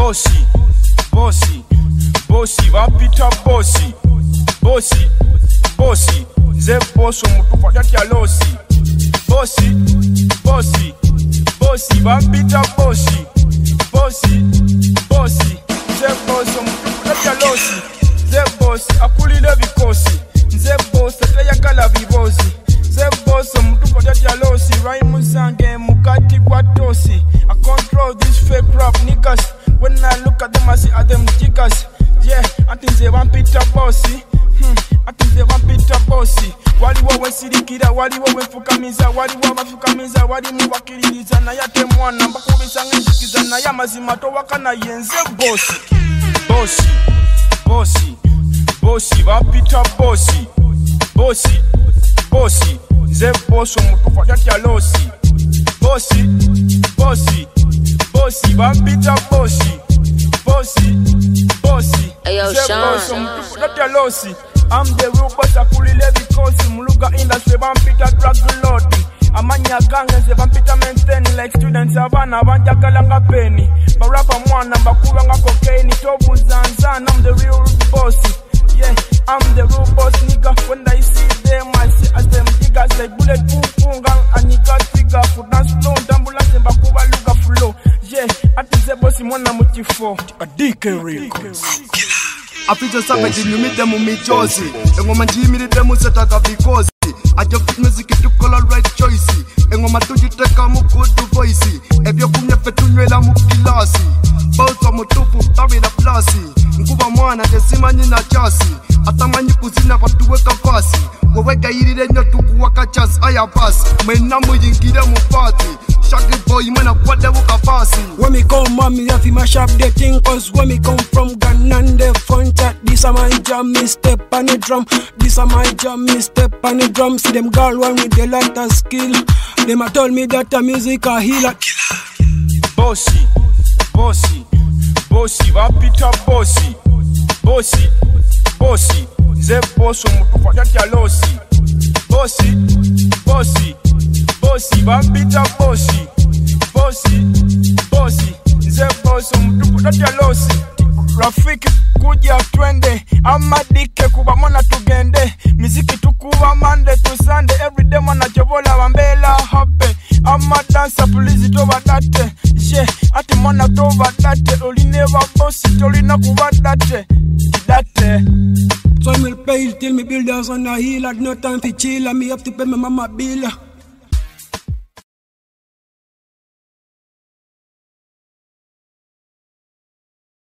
Bossy, bossy, bossy, vampita bossy. Bossy, bossy, ze boss omutufa tatya losi. Bossy, bossy, bossy, vampita bossy. Bossy, bossy, ze boss omutufa tatya losi. Ze boss akulile bikosi. Ze boss atayagala bibozi. Ze boss omutufa tatya losi. Rhyme zange mukati kwa tosi. I control these fake rap niggas. When I look at them I see them jiggers. Yeah, I think they want Peter Bossy. I think they want Peter Bossy. Wali wawe sirikira, wali wawe fukamiza, wali wawe fukamiza, wali muwakiririza na yate mwana mbakubisa ngishikiza na yamazima towakana yenze Bossy. Bossy, bossy, bossy, va Peter Bossy. Bossy, bossy, ze boss omutufa tatya losi. Bossy, bossy, bossy, va Peter Bossy. Bossy, bossy, Ayo, ze boss omutufa tatya losi. I'm the real boss, I fully let it cause Muluga industry, vampita drug lord. Amanya gangs, the vampita maintaining like students Havana, Vanja Kalanga Penny. Barapa Mwana, Bakuranga cocaine, Tobu Zanzan, I'm the real boss. Yeah, I'm the real boss, nigga. When I see them, I see as them diggers like bullet punga, and you got figure for dance flow, Dambulas and Bakuba Luga flow. Yeah, I think the boss, Mwana Mutifo, a DK Records. After savage, you meet them with me, Josie. And when my Jimmy did them, set out of because I just fit music to color right choice. And when my two you take a good voice. If you come here for Tunuela Mukilasi, both of Mutufu, Tavi the Plasi, Nkuba Mwana, the Simanina Chassi, Atamani Kusina, but to work a fussy. Waweka hili denyo tukuwaka chas aya pass. Menamu yingire mu party. Shaggy boy mana kwade wuka passy. When me come mommy have to mash up the thing. Cause when me come from Ghana and the front chat. This a my jam, me step on the drum. This a my jam, me step on the drum. See them girl one with the lot of skill. Them a told me that the music a healer. Bossy, bossy, bossy, vampita bossy. Bossy, bossy, ze boss omutufa tatya losi. Bossy, bossy, bossy, vampita bossy. Bossy, bossy, ze boss omutufa tatya losi. Rafiki kuja twende, amadike kuba mwana tugende. Miziki tukuba Monday to Sunday. Everyday mwana chobola wambela happy. Ama dancer please toba date. Yeah, ati mwana toba date. Oli never bossy, toli na kuba date. Date. So I will pay till me builders on the hill. Had no time for chill and me have to pay my mama bill.